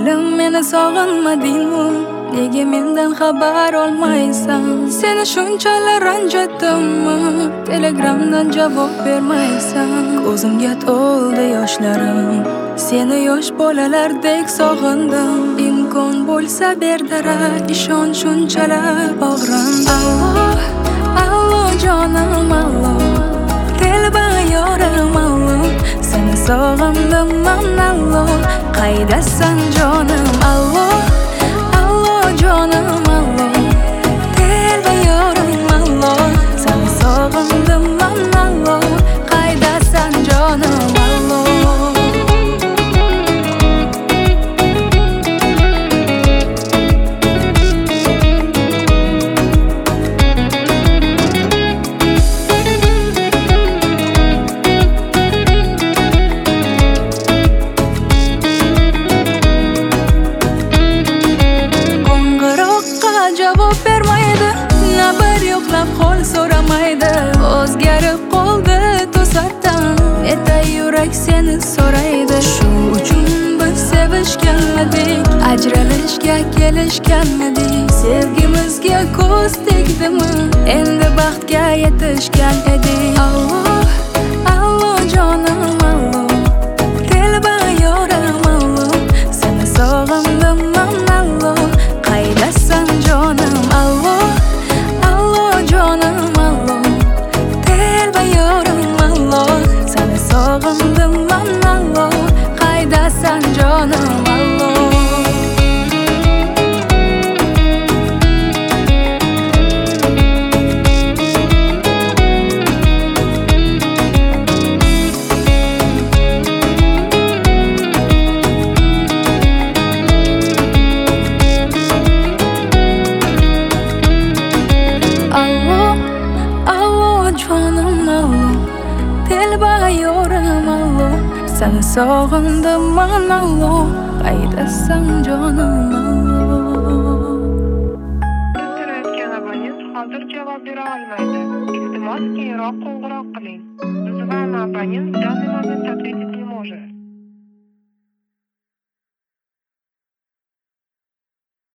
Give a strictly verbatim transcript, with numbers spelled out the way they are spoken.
Ko'nglim meni sog'inmadingmi? Nega mendan xabar olmaysan? Seni shunchalar ranjitdimmi? Telegramdan javob bermaysan. Ko'zimga to'ldi yoshlarim, seni yosh bolalardek sog'indim. Imkon bo'lsa ber darak, ishon shunchalar og'rindim. Allo, allo jonim, allo, telba yorim, allo, seni sog'indim man, allo, qaydasan jonim? Allo, allo jonim, allo, telba yorim, allo, seni sog'indim man, allo, qaydasan jonim? Allo. Javob bermaydi, na bir yo'qlab hol so'ramaydi. O'zgarib qoldi to'satdan, etay yurak seni so'raydi. Shu uchun biz sevishganmidik, ajralishga kelishganmidik. Sevgimizga ko'z tegdimi, endi baxtga yetishgan edik. Allo, allo jonim, allo, telba yorim, allo, seni sog'indim man, allo, qaydasan jonim? Allo, allo jonim, allo, telba yorim, allo, seni sog'indim man, allo, qaydasan jonim? Allo. Seni sog'indim man, allo, qaydasan jonim? Allo. Siz so'rayotgan abonent hozir javob bera olmaydi. Iltimos keyinroq qo'ng'iroq qiling. Вызываемый абонент в данный момент ответить не может.